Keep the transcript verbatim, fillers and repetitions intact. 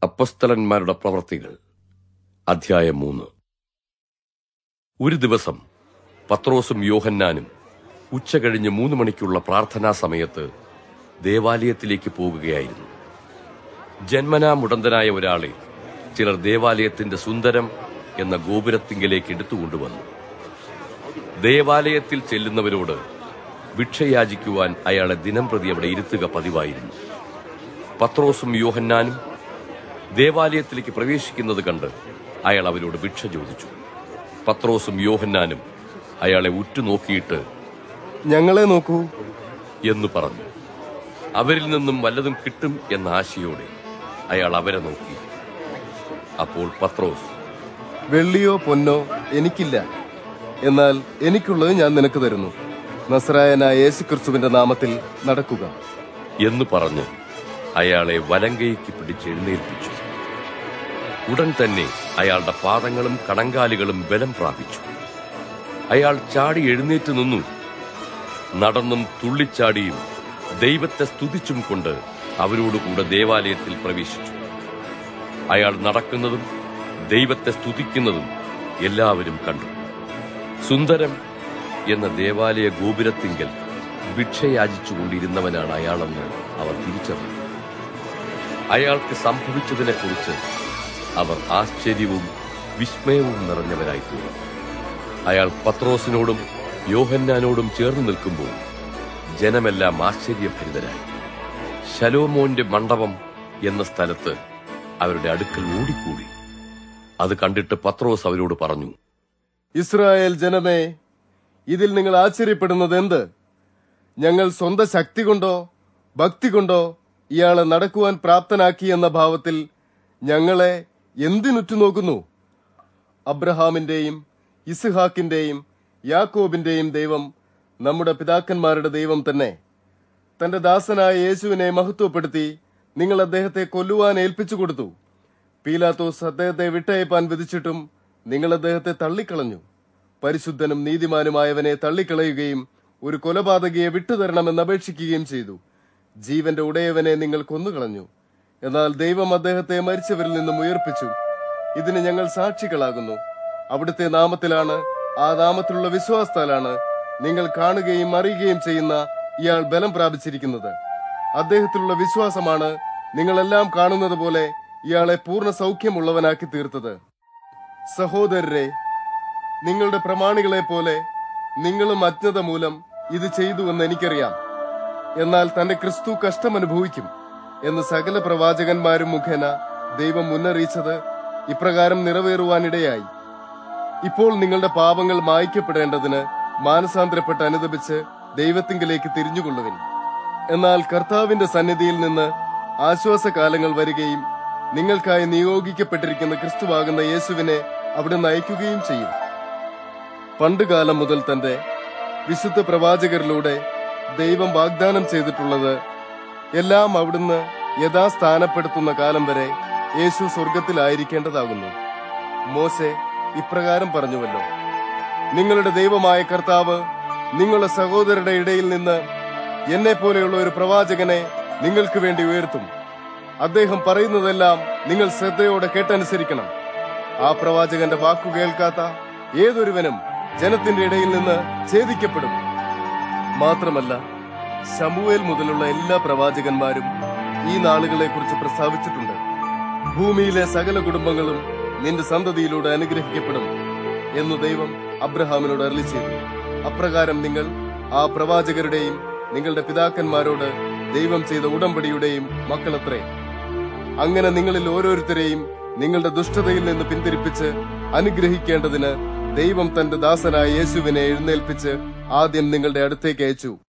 അപ്പോസ്തലന്മാരുടെ പ്രവൃത്തികൾ അധ്യായം മൂന്ന്. ഒരു ദിവസം പത്രോസും യോഹന്നാനും ഉച്ചകഴിഞ്ഞ് മൂന്ന് മണിക്കുള്ള പ്രാർത്ഥനാ സമയത്ത് ദേവാലയത്തിലേക്ക് പോകുകയായിരുന്നു. ജന്മനാ മുടന്തനായ ഒരാളെ ചിലർ ദേവാലയത്തിന്റെ സുന്ദരം എന്ന ഗോപുരത്തിങ്കലേക്ക് എടുത്തുകൊണ്ടുവന്നു. ദേവാലയത്തിൽ ചെല്ലുന്നവരോട് ഭിക്ഷയാചിക്കുവാൻ അയാളെ ദിനംപ്രതി അവിടെ ഇരുത്തുക പതിവായിരുന്നു. പത്രോസും യോഹന്നാനും ദേവാലയത്തിലേക്ക് പ്രവേശിക്കുന്നത് കണ്ട് അയാൾ അവരോട് ഭിക്ഷ ചോദിച്ചു. പത്രോസും യോഹന്നാനും അയാളെ ഉറ്റുനോക്കിയിട്ട് ഞങ്ങളെ നോക്കൂ എന്ന് പറഞ്ഞു. അവരിൽ നിന്നും വല്ലതും കിട്ടും എന്ന ആശയോടെ അയാൾ അവരെ നോക്കി. അപ്പോൾ പത്രോസ്, വെള്ളിയോ പൊന്നോ എനിക്കില്ല, എന്നാൽ എനിക്കുള്ളത് ഞാൻ നിനക്ക് തരുന്നു. നസ്രായനായ യേശുക്രിസ്തുവിന്റെ നാമത്തിൽ നടക്കുക എന്ന് പറഞ്ഞ് അയാളെ വലങ്കൈക്ക് പിടിച്ച് എഴുന്നേൽപ്പിച്ചു. ഉടൻ തന്നെ അയാളുടെ പാദങ്ങളും കണങ്കാലുകളും ബലം പ്രാപിച്ചു. അയാൾ ചാടി എഴുന്നേറ്റ് നിന്നു. നടന്നും തുള്ളിച്ചാടിയും ദൈവത്തെ സ്തുതിച്ചും കൊണ്ട് അവരോടുകൂടെ ദേവാലയത്തിൽ പ്രവേശിച്ചു. അയാൾ നടക്കുന്നതും ദൈവത്തെ സ്തുതിക്കുന്നതും എല്ലാവരും കണ്ടു. സുന്ദരം എന്ന ദേവാലയ ഗോപുരത്തിങ്കൽ ഭിക്ഷയാചിച്ചുകൊണ്ടിരുന്നവനാണ് അയാളെന്ന് അവർ തിരിച്ചറിഞ്ഞു. അയാൾക്ക് സംഭവിച്ചതിനെക്കുറിച്ച് അവർ ആശ്ചര്യവും വിസ്മയവും നിറഞ്ഞവരായിപ്പോയി. അയാൾ പത്രോസിനോടും യോഹന്നാനോടും ചേർന്ന് നിൽക്കുമ്പോൾ ജനമെല്ലാം ആശ്ചര്യഭരിതരായി. ശലോമോന്റെ മണ്ഡപം എന്ന സ്ഥലത്ത് അവരുടെ അടുക്കൽ ഓടിക്കൂടി. അത് കണ്ടിട്ട് പത്രോസ് അവരോട് പറഞ്ഞു, ഇസ്രായേൽ ജനമേ, ഇതിൽ നിങ്ങൾ ആശ്ചര്യപ്പെടുന്നത് എന്ത്? ഞങ്ങൾ സ്വന്തം ശക്തി കൊണ്ടോ ഭക്തി കൊണ്ടോ ഇയാളെ നടക്കുവാൻ പ്രാപ്തനാക്കി എന്ന ഭാവത്തിൽ ഞങ്ങളെ എന്തിനുറ്റുനോക്കുന്നു? അബ്രഹാമിന്റെയും ഇസ്ഹാക്കിന്റെയും യാക്കോബിന്റെയും ദൈവം നമ്മുടെ പിതാക്കന്മാരുടെ ദൈവം തന്നെ. തന്റെ ദാസനായ യേശുവിനെ മഹത്വപ്പെടുത്തി നിങ്ങൾ അദ്ദേഹത്തെ കൊല്ലുവാൻ ഏൽപ്പിച്ചു കൊടുത്തു. പീലാത്തോസ് അദ്ദേഹത്തെ വിട്ടയപ്പാൻ വിധിച്ചിട്ടും നിങ്ങൾ അദ്ദേഹത്തെ തള്ളിക്കളഞ്ഞു. പരിശുദ്ധനും നീതിമാനുമായവനെ തള്ളിക്കളയുകയും ഒരു കൊലപാതകയെ വിട്ടുതരണമെന്ന് അപേക്ഷിക്കുകയും ചെയ്തു. ജീവന്റെ ഉടയവനെ നിങ്ങൾ കൊന്നുകളഞ്ഞു. എന്നാൽ ദൈവം അദ്ദേഹത്തെ മരിച്ചവരിൽ നിന്നും ഉയർപ്പിച്ചു. ഇതിന് ഞങ്ങൾ സാക്ഷികളാകുന്നു. അവിടുത്തെ നാമത്തിലാണ്, ആ നാമത്തിലുള്ള വിശ്വാസത്താലാണ് നിങ്ങൾ കാണുകയും അറിയുകയും ചെയ്യുന്ന ഇയാൾ ബലം പ്രാപിച്ചിരിക്കുന്നത്. അദ്ദേഹത്തിലുള്ള വിശ്വാസമാണ് നിങ്ങളെല്ലാം കാണുന്നത് പോലെ ഇയാളെ പൂർണ്ണ സൗഖ്യമുള്ളവനാക്കി തീർത്തത്. സഹോദരരെ, നിങ്ങളുടെ പ്രമാണികളെ പോലെ നിങ്ങളും അജ്ഞത മൂലം ഇത് ചെയ്തുവെന്ന് എനിക്കറിയാം. എന്നാൽ തന്റെ ക്രിസ്തു കഷ്ടമനുഭവിക്കും എന്ന് സകല പ്രവാചകന്മാരും മുഖേന ദൈവം മുന്നറിയിച്ചത് ഇപ്രകാരം നിറവേറുവാനിടയായി. ഇപ്പോൾ നിങ്ങളുടെ പാപങ്ങൾ മായ്ക്കപ്പെടേണ്ടതിന് മാനസാന്തരപ്പെട്ട് അനുദപിച്ച് ദൈവത്തിങ്കലേക്ക് തിരിഞ്ഞുകൊള്ളുവിൻ. എന്നാൽ കർത്താവിന്റെ സന്നിധിയിൽ നിന്ന് ആശ്വാസകാലങ്ങൾ വരികയും നിങ്ങൾക്കായി നിയോഗിക്കപ്പെട്ടിരിക്കുന്ന ക്രിസ്തുവാകുന്ന യേശുവിനെ അവിടെ നയിക്കുകയും ചെയ്യും. പണ്ടുകാലം മുതൽ തന്റെ വിശുദ്ധ പ്രവാചകരിലൂടെ ദൈവം വാഗ്ദാനം ചെയ്തിട്ടുള്ളത് എല്ലാം അവിടുന്ന് യഥാസ്ഥാനപ്പെടുത്തുന്ന കാലം വരെ യേശു സ്വർഗത്തിലായിരിക്കേണ്ടതാകുന്നു. മോശെ ഇപ്രകാരം പറഞ്ഞുവല്ലോ, നിങ്ങളുടെ ദൈവമായ കർത്താവ് നിങ്ങളുടെ സഹോദരരുടെ ഇടയിൽ നിന്ന് എന്നെ പോലെയുള്ള ഒരു പ്രവാചകനെ നിങ്ങൾക്ക് വേണ്ടി ഉയർത്തും. അദ്ദേഹം പറയുന്നതെല്ലാം നിങ്ങൾ ശ്രദ്ധയോടെ കേട്ടനുസരിക്കണം. ആ പ്രവാചകന്റെ വാക്കു കേൾക്കാത്ത ഏതൊരുവനും ജനത്തിന്റെ ഇടയിൽ നിന്ന് ഛേദിക്കപ്പെടും. മാത്രമല്ല, ശമൂവേൽ മുതലുള്ള എല്ലാ പ്രവാചകന്മാരും ഈ നാളുകളെ കുറിച്ച് പ്രസ്താവിച്ചിട്ടുണ്ട്. ഭൂമിയിലെ സകല കുടുംബങ്ങളും നിന്റെ സന്തതിയിലൂടെ അനുഗ്രഹിക്കപ്പെടും എന്ന് ദൈവം അബ്രഹാമിനോട് അരുളി ചെയ്തു. അപ്രകാരം നിങ്ങൾ ആ പ്രവാചകരുടെയും നിങ്ങളുടെ പിതാക്കന്മാരോട് ദൈവം ചെയ്ത ഉടമ്പടിയുടെയും മക്കളത്രേ. അങ്ങനെ നിങ്ങളിൽ ഓരോരുത്തരെയും നിങ്ങളുടെ ദുഷ്ടതയിൽ നിന്ന് പിന്തിരിപ്പിച്ച് അനുഗ്രഹിക്കേണ്ടതിന് ദൈവം തന്റെ ദാസനായ യേശുവിനെ എഴുന്നേൽപ്പിച്ച് ആദ്യം നിങ്ങളുടെ അടുത്തേക്ക് അയച്ചു.